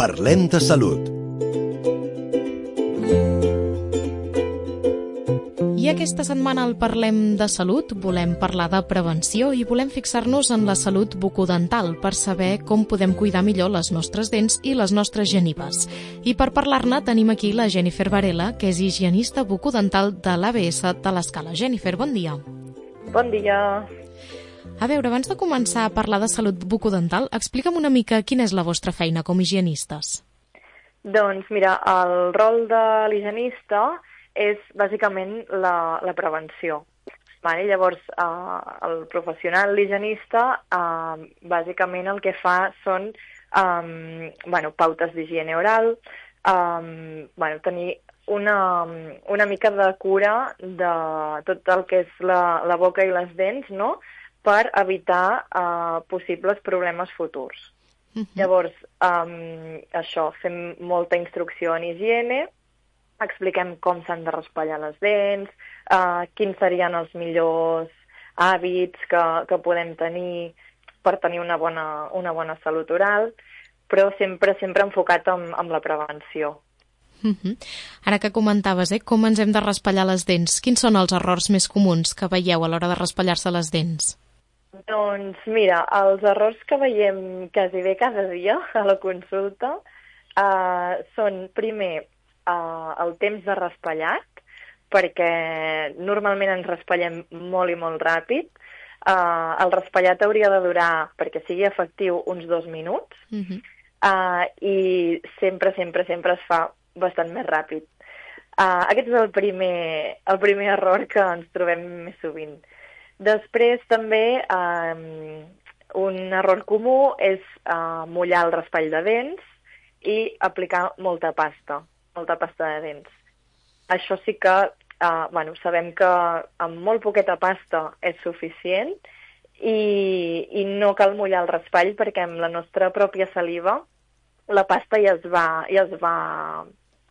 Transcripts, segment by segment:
Parlem de salut. I aquesta setmana al Parlem de Salut volem parlar de prevenció i volem fixar-nos en la salut bucodental per saber com podem cuidar millor les nostres dents i les nostres genives. I per parlar-ne tenim aquí la Jennifer Varela, que és higienista bucodental de l'ABS de l'Escala. Jennifer, bon dia. Bon dia. A veure, abans de començar a parlar de salut bucodental, explica'm una mica quina és la vostra feina com a higienistes. Doncs mira, el rol de l'higienista és bàsicament la prevenció. Vale? Llavors, el professional higienista bàsicament el que fa són pautes d'higiene oral, tenir una mica de cura de tot el que és la boca i les dents, no?, per evitar possibles problemes futurs. Llavors, això, fem molta instrucció en higiene, expliquem com s'han de raspallar les dents, quins serien els millors hàbits que podem tenir per tenir una bona salut oral, però sempre enfocat en la prevenció. Ara que comentaves, com ens hem de raspallar les dents, quins són els errors més comuns que veieu a l'hora de raspallar-se les dents? Doncs mira, els errors que veiem quasi bé cada dia a la consulta són, primer, el temps de raspallat, perquè normalment ens raspallem molt i molt ràpid. El raspallat hauria de durar, perquè sigui efectiu, uns 2 minuts, i sempre es fa bastant més ràpid. Aquest és el primer error que ens trobem més sovint. Després també un error comú és mullar el raspall de dents i aplicar molta pasta de dents. Això sí que sabem que amb molt poqueta pasta és suficient i no cal mullar el raspall perquè amb la nostra pròpia saliva la pasta ja es va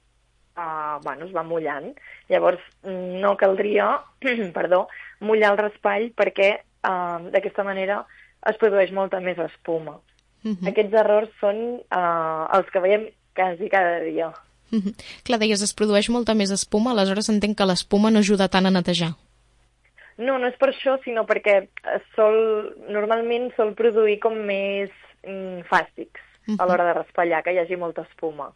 mullant. Llavors no caldria mullar el raspall perquè d'aquesta manera es produeix molta més espuma. Aquests errors són els que veiem quasi cada dia. Clar, deies, es produeix molta més espuma, aleshores entenc que l'espuma no ajuda tant a netejar. No és per això, sinó perquè normalment sol produir com més fàstics a l'hora de raspallar, que hi hagi molta espuma.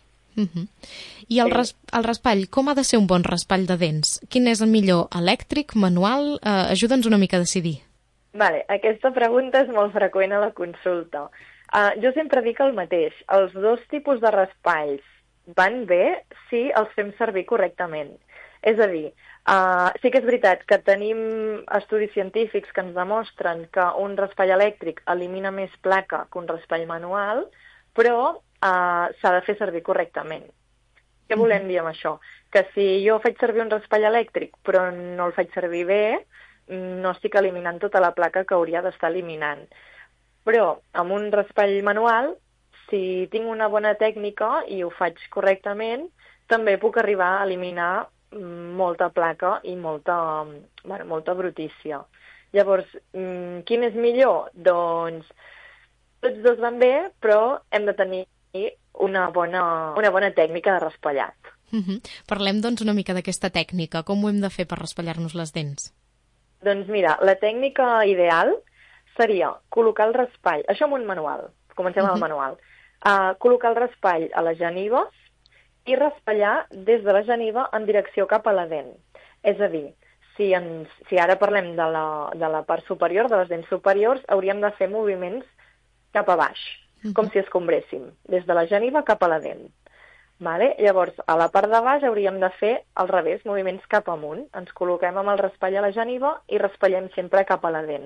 I el raspall, com ha de ser un bon raspall de dents? Quin és el millor, elèctric, manual? Ajuda'ns una mica a decidir. Vale, aquesta pregunta és molt freqüent a la consulta. Jo sempre dic el mateix, els dos tipus de raspalls van bé si els fem servir correctament. És a dir, sí que és veritat que tenim estudis científics que ens demostren que un raspall elèctric elimina més placa que un raspall manual, però s'ha de fer servir correctament. Què volem dir amb això? Que si jo faig servir un raspall elèctric però no el faig servir bé, no estic eliminant tota la placa que hauria d'estar eliminant. Però amb un raspall manual, si tinc una bona tècnica i ho faig correctament, també puc arribar a eliminar molta placa i molta brutícia. Llavors, quin és millor? Doncs tots dos van bé, però hem de tenir una bona tècnica de raspallat. Parlem, doncs, una mica d'aquesta tècnica. Com ho hem de fer per raspallar-nos les dents? Doncs mira, la tècnica ideal seria col·locar el raspall, això amb un manual, comencem amb el manual, col·locar el raspall a les genives i raspallar des de la geniva en direcció cap a la dent. És a dir, si ara parlem de la part superior, de les dents superiors, hauríem de fer moviments cap a baix, com si escombréssim, des de la geniva cap a la dent. Vale? Llavors, a la part de baix hauríem de fer al revés, moviments cap amunt. Ens col·loquem amb el raspall a la geniva i raspallem sempre cap a la dent.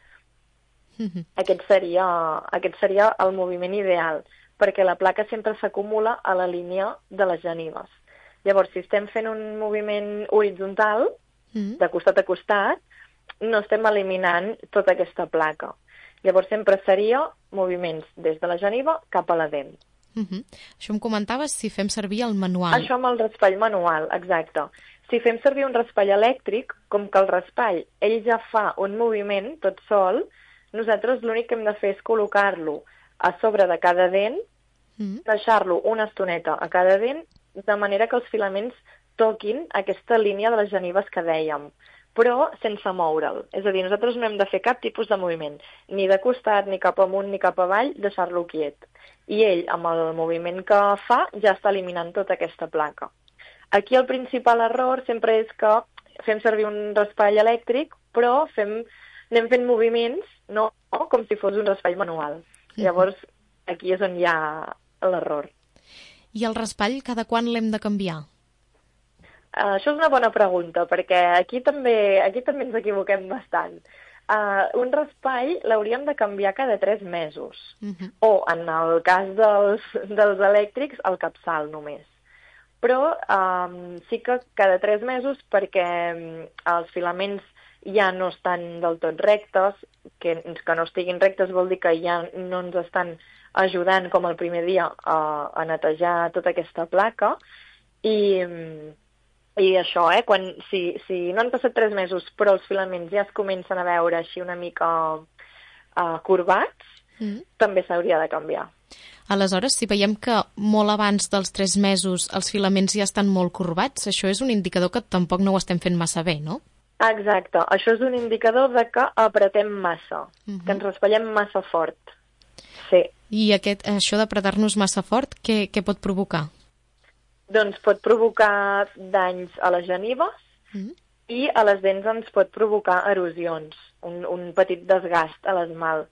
Aquest seria el moviment ideal, perquè la placa sempre s'acumula a la línia de les genives. Llavors, si estem fent un moviment horitzontal, de costat a costat, no estem eliminant tota aquesta placa. Llavors sempre seria moviments des de la geniva cap a la dent. Això em comentaves si fem servir el manual. Això amb el raspall manual, exacte. Si fem servir un raspall elèctric, com que el raspall ell ja fa un moviment tot sol, nosaltres l'únic que hem de fer és col·locar-lo a sobre de cada dent deixar-lo una estoneta a cada dent, de manera que els filaments toquin aquesta línia de les genives que dèiem, però sense moure'l. És a dir, nosaltres no hem de fer cap tipus de moviment, ni de costat, ni cap amunt, ni cap avall, deixar-lo quiet. I ell, amb el moviment que fa, ja està eliminant tota aquesta placa. Aquí el principal error sempre és que fem servir un raspall elèctric, però anem fent moviments, no? Com si fos un raspall manual. Llavors, aquí és on hi ha l'error. I el raspall, cada quan l'hem de canviar? Això és una bona pregunta, perquè aquí també ens equivoquem bastant. Un raspall l'hauríem de canviar cada 3 mesos. O, en el cas dels elèctrics, el capçal només. Però sí que cada 3 mesos, perquè els filaments ja no estan del tot rectes, que no estiguin rectes vol dir que ja no ens estan ajudant com el primer dia a netejar tota aquesta placa, i això, si no han passat 3 mesos però els filaments ja es comencen a veure així una mica corbats, també s'hauria de canviar. Aleshores, si veiem que molt abans dels 3 mesos els filaments ja estan molt corbats, això és un indicador que tampoc no ho estem fent massa bé, no? Exacte, això és un indicador de que apretem massa, que ens raspallem massa fort. Sí. I això d'apretar-nos massa fort, què pot provocar? Doncs pot provocar danys a les genives i a les dents ens pot provocar erosions, un petit desgast a l'esmalt.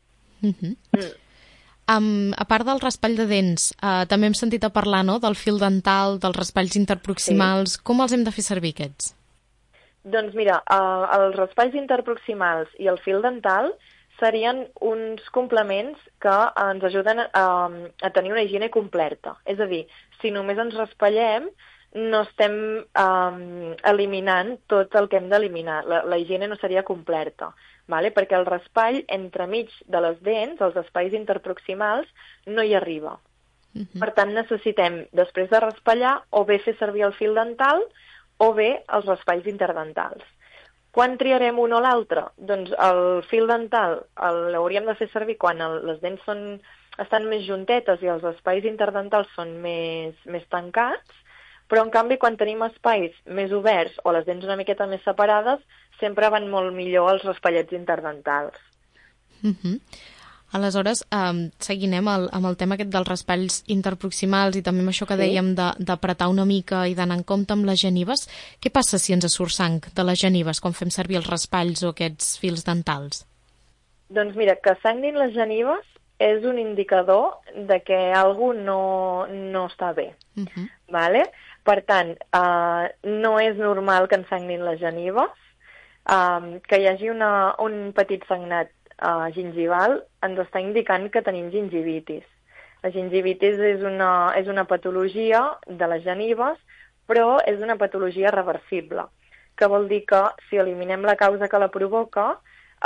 A part del raspall de dents, també hem sentit a parlar, no?, del fil dental, dels raspalls interproximals. Sí. Com els hem de fer servir, aquests? Doncs mira, els raspalls interproximals i el fil dental serien uns complements que ens ajuden a tenir una higiene completa. És a dir, si només ens raspallem, no estem eliminant tot el que hem d'eliminar. La higiene no seria completa, vale? Perquè el raspall entremig de les dents, els espais interproximals, no hi arriba. Per tant, necessitem, després de raspallar, o bé fer servir el fil dental o bé els raspalls interdentals. Quan triarem un o l'altre? Doncs el fil dental l'hauríem de fer servir quan les dents estan més juntetes i els espais interdentals són més tancats, però en canvi quan tenim espais més oberts o les dents una miqueta més separades, sempre van molt millor els raspallets interdentals. Aleshores, seguinem amb el tema aquest dels raspalls interproximals i també amb això que dèiem d'apretar una mica i d'anar en compte amb les genives. Què passa si ens surt sang de les genives quan fem servir els raspalls o aquests fils dentals? Doncs mira, que sangrin les genives és un indicador de que alguna cosa no està bé. Vale? Per tant, no és normal que ens sangrin les genives, que hi hagi un petit sagnat gingival ens està indicant que tenim gingivitis. La gingivitis és una patologia de les genives, però és una patologia reversible, que vol dir que si eliminem la causa que la provoca,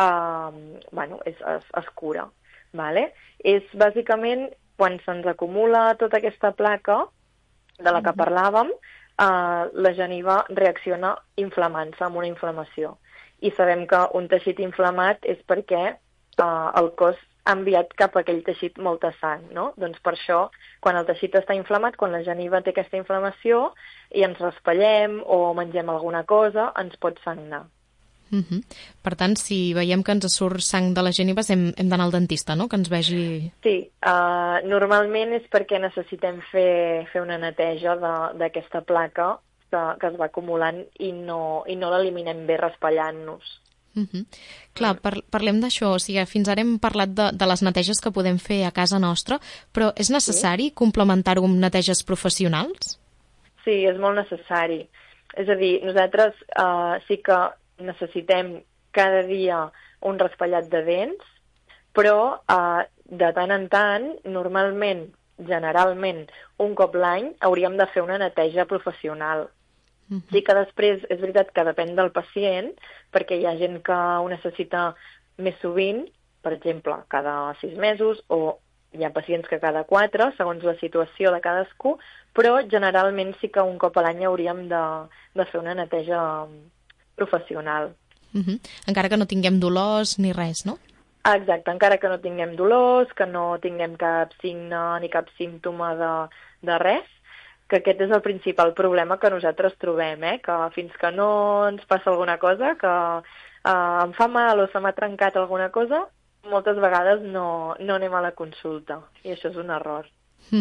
es cura. Vale? És bàsicament quan se'ns acumula tota aquesta placa de la que parlàvem, la geniva reacciona inflamant-se amb una inflamació. I sabem que un teixit inflamat és perquè el cos ha enviat cap a aquell teixit molta sang, no? Doncs per això, quan el teixit està inflamat, quan la geniva té aquesta inflamació i ens raspallem o mengem alguna cosa, ens pot sagnar. Per tant, si veiem que ens surt sang de les genives, hem d'anar al dentista, no?, que ens vegi... Sí, normalment és perquè necessitem fer una neteja d'aquesta placa que es va acumulant i no l'eliminem bé raspallant-nos. Clar, parlem d'això, o sigui, fins ara hem parlat de les neteges que podem fer a casa nostra, però és necessari complementar-ho amb neteges professionals? Sí, és molt necessari. És a dir, nosaltres sí que necessitem cada dia un raspallat de dents, però de tant en tant, normalment, generalment, un cop l'any, hauríem de fer una neteja professional. Sí que després és veritat que depèn del pacient, perquè hi ha gent que ho necessita més sovint, per exemple, cada 6 mesos, o hi ha pacients que cada 4, segons la situació de cadascú, però generalment sí que un cop a l'any hauríem de fer una neteja professional. Encara que no tinguem dolors ni res, no? Exacte, encara que no tinguem dolors, que no tinguem cap signe ni cap símptoma de res, que aquest és el principal problema que nosaltres trobem, que fins que no ens passa alguna cosa, que em fa mal o se m'ha trencat alguna cosa, moltes vegades no anem a la consulta, i això és un error.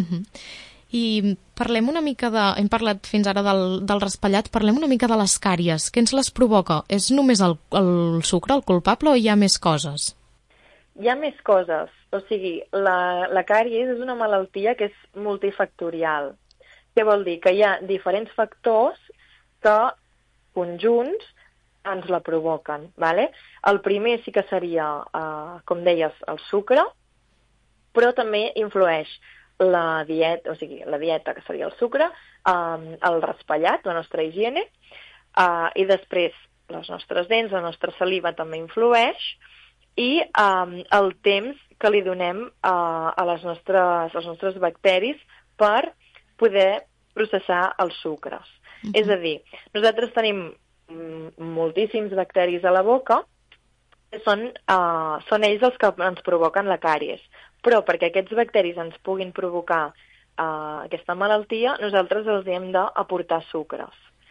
I parlem una mica hem parlat fins ara del raspallat, parlem una mica de les càries. Què ens les provoca? És només el sucre el culpable o hi ha més coses? Hi ha més coses, o sigui, la càries és una malaltia que és multifactorial. Què vol dir? Que hi ha diferents factors que conjunts ens la provoquen, ¿vale? El primer sí que seria, com deies, el sucre, però també influeix la dieta, o sigui, la dieta, que seria el sucre, el raspallat, la nostra higiene, i després les nostres dents, la nostra saliva també influeix, i el temps que li donem als nostres bacteris per poder processar els sucres. És a dir, nosaltres tenim moltíssims bacteris a la boca, que són ells els que ens provoquen la càries. Però perquè aquests bacteris ens puguin provocar aquesta malaltia, nosaltres els hem d'aportar sucres.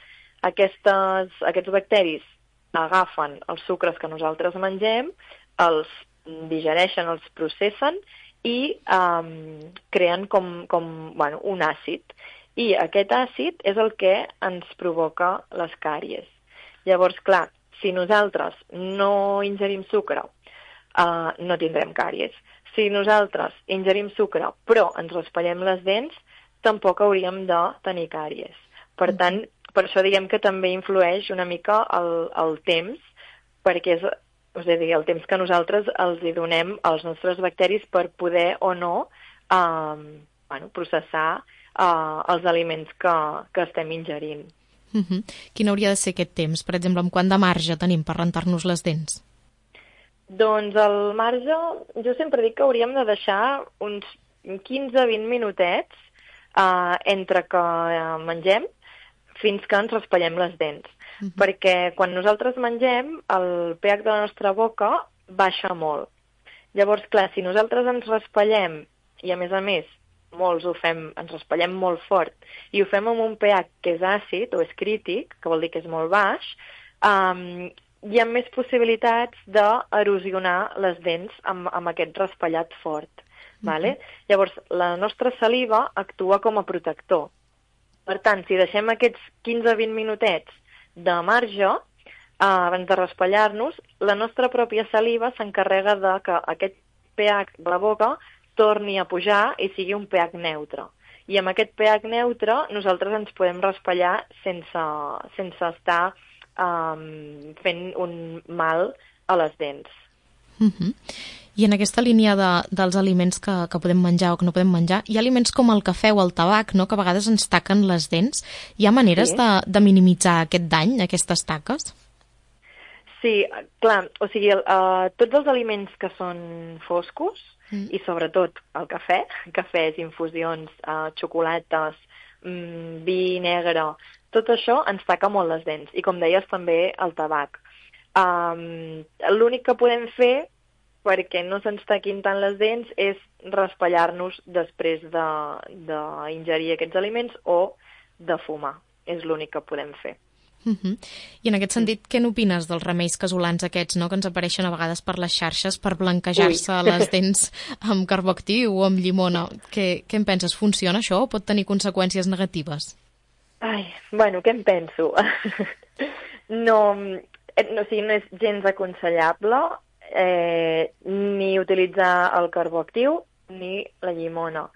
Aquests bacteris agafen els sucres que nosaltres mengem, els digereixen, els processen i creen un àcid. I aquest àcid és el que ens provoca les càries. Llavors, clar, si nosaltres no ingerim sucre, no tindrem càries. Si nosaltres ingerim sucre però ens raspallem les dents, tampoc hauríem de tenir càries. Per tant, per això diguem que també influeix una mica el temps, perquè és el temps que nosaltres els hi donem als nostres bacteris per poder o no processar els aliments que estem ingerint. Quin hauria de ser aquest temps? Per exemple, amb quant de marge tenim per rentar-nos les dents? Doncs el marge, jo sempre dic que hauríem de deixar uns 15-20 minutets entre que mengem fins que ens raspallem les dents. Perquè quan nosaltres mengem, el pH de la nostra boca baixa molt. Llavors, clar, si nosaltres ens raspallem, i a més, molts ens raspallem molt fort, i ho fem amb un pH que és àcid o és crític, que vol dir que és molt baix, hi ha més possibilitats d'erosionar les dents amb aquest raspallat fort. Vale? Llavors, la nostra saliva actua com a protector. Per tant, si deixem aquests 15-20 minutets de marge, abans de raspallar-nos, la nostra pròpia saliva s'encarrega de que aquest pH de la boca torni a pujar i sigui un pH neutre. I amb aquest pH neutre nosaltres ens podem raspallar sense estar fent un mal a les dents. I en aquesta línia dels aliments que podem menjar o que no podem menjar, hi ha aliments com el cafè o el tabac, no?, que a vegades ens taquen les dents. Hi ha maneres de minimitzar aquest dany, aquestes taques? Sí, clar, o sigui, tots els aliments que són foscos, i sobretot el cafès, infusions, xocolates, vi negre, tot això ens taca molt les dents. I com deies, també el tabac. L'únic que podem fer perquè no se'ns taquin tant les dents és raspallar-nos després d'ingerir aquests aliments o de fumar. És l'únic que podem fer. I en aquest sentit, què n'opines dels remeis casolans aquests, no?, que ens apareixen a vegades per les xarxes per blanquejar-se les dents amb carbó-actiu o amb llimona? Què en penses? Funciona això o pot tenir conseqüències negatives? Bueno, què en penso? No és gens aconsellable ni utilitzar el carbó-actiu ni la llimona.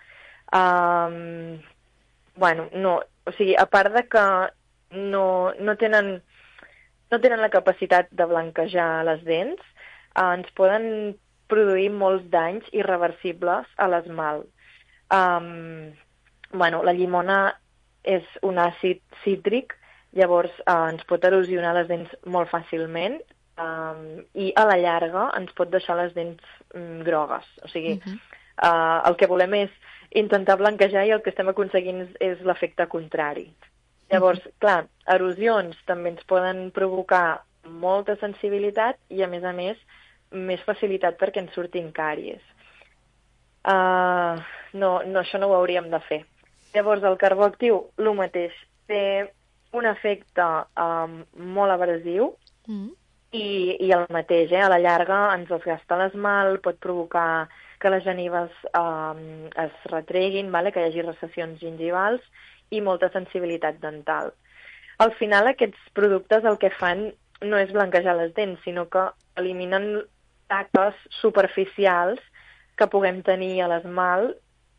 O sigui, a part de que no tenen la capacitat de blanquejar les dents, ens poden produir molts danys irreversibles a l'esmalt. La llimona és un àcid cítric, llavors ens pot erosionar les dents molt fàcilment i a la llarga ens pot deixar les dents grogues. O sigui, el que volem és intentar blanquejar i el que estem aconseguint és l'efecte contrari. Llavors, clar, erosions també ens poden provocar molta sensibilitat i, a més, més facilitat perquè ens surtin càries. No, això no ho hauríem de fer. Llavors, el carbó actiu, el mateix, té un efecte molt abrasiu i el mateix, a la llarga ens desgasta l'esmalt, pot provocar que les genives es retreguin, que hi hagi recessions gingivals i molta sensibilitat dental. Al final, aquests productes el que fan no és blanquejar les dents, sinó que eliminen taques superficials que puguem tenir a l'esmalt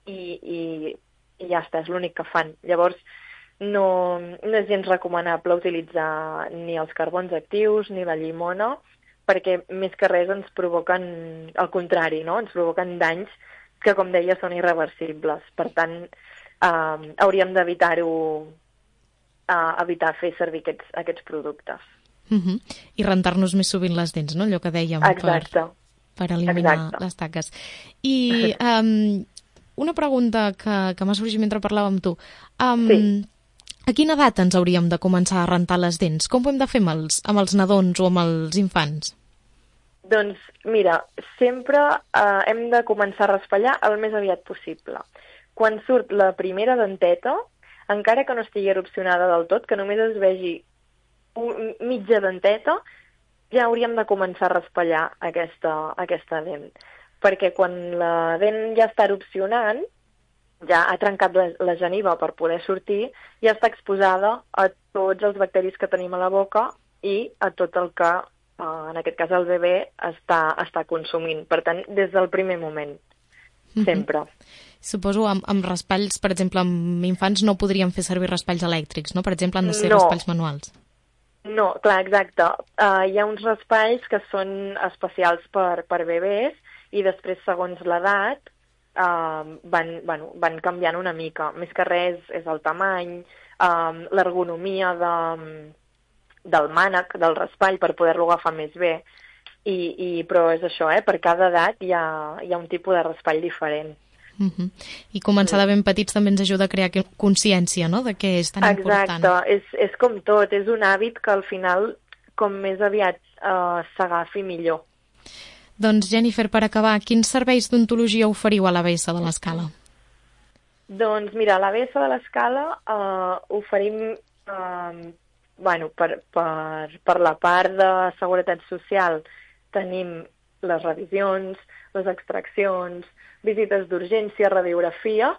i ja està, és l'únic que fan. Llavors, no és gens recomanable utilitzar ni els carbons actius ni la llimona, perquè més que res ens provoquen el contrari, no? Ens provoquen danys que, com deia, són irreversibles. Per tant, hauríem d'evitar-ho, evitar fer servir aquests productes. I rentar-nos més sovint les dents, no? Allò que dèiem, per eliminar les taques. I una pregunta que m'ha sorgit mentre parlava amb tu. Sí. A quina edat ens hauríem de començar a rentar les dents? Com ho hem de fer amb els nadons o amb els infants? Doncs mira, sempre hem de començar a raspallar el més aviat possible. Quan surt la primera denteta, encara que no estigui erupcionada del tot, que només es vegi mitja denteta, ja hauríem de començar a raspallar aquesta dent. Perquè quan la dent ja està erupcionant, ja ha trencat la geniva per poder sortir, ja està exposada a tots els bacteris que tenim a la boca i a tot el que, en aquest cas el bebè, està consumint. Per tant, des del primer moment, sempre. Suposo amb raspalls, per exemple, amb infants no podríem fer servir raspalls elèctrics, no? Per exemple, han de ser raspalls manuals. No, clar, exacte. Hi ha uns raspalls que són especials per bebès i després, segons l'edat, van canviant una mica. Més que res és el tamany, l'ergonomia del mànec, del raspall, per poder-lo agafar més bé. Però és això, per cada edat hi ha un tipus de raspall diferent. I començar de ben petits també ens ajuda a crear consciència, no?, de què és tan important. Exacte, és com tot, és un hàbit que al final, com més aviat s'agafi, millor. Doncs, Jennifer, per acabar, quins serveis d'odontologia oferiu a l'ABS de l'Escala? Doncs mira, a l'ABS de l'Escala oferim, per la part de seguretat social, tenim les revisions, les extraccions, visites d'urgència, radiografies,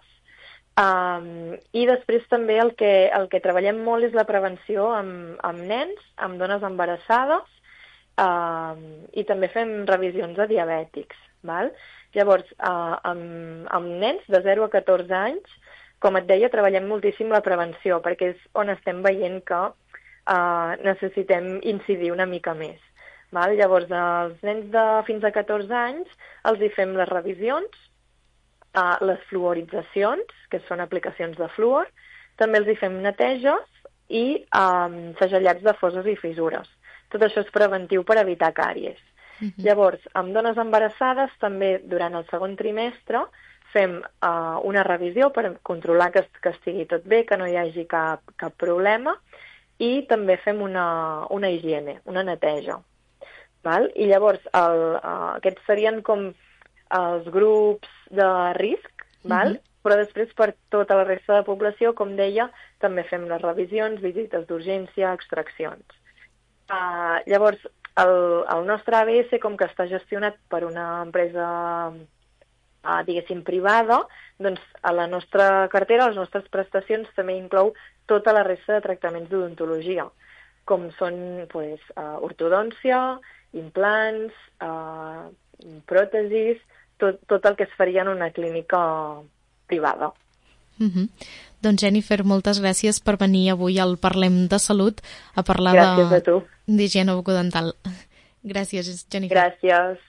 i després també el que treballem molt és la prevenció amb nens, amb dones embarassades, i també fem revisions a diabètics. Llavors, amb nens de 0 a 14 anys, com et deia, treballem moltíssim la prevenció, perquè és on estem veient que necessitem incidir una mica més. Llavors, als nens de fins a 14 anys els hi fem les revisions, les fluoritzacions, que són aplicacions de fluor, també els hi fem neteges i segellats de fosses i fissures. Tot això és preventiu per evitar càries. Llavors, amb dones embarassades, també durant el segon trimestre fem una revisió per controlar que estigui tot bé, que no hi hagi cap problema, i també fem una higiene, una neteja. I llavors, aquests serien com els grups de risc, però després per tota la resta de la població, com deia, també fem les revisions, visites d'urgència, extraccions. Llavors, el nostre ABS, com que està gestionat per una empresa, diguéssim, privada, doncs a la nostra cartera, les nostres prestacions, també inclou tota la resta de tractaments d'odontologia, com són ortodòncia, implants, pròtesis, tot el que es faria en una clínica privada. Doncs, Jennifer, moltes gràcies per venir avui al Parlem de Salut a parlar Gràcies a tu. d'higiene bucodental. Gràcies, Jennifer. Gràcies.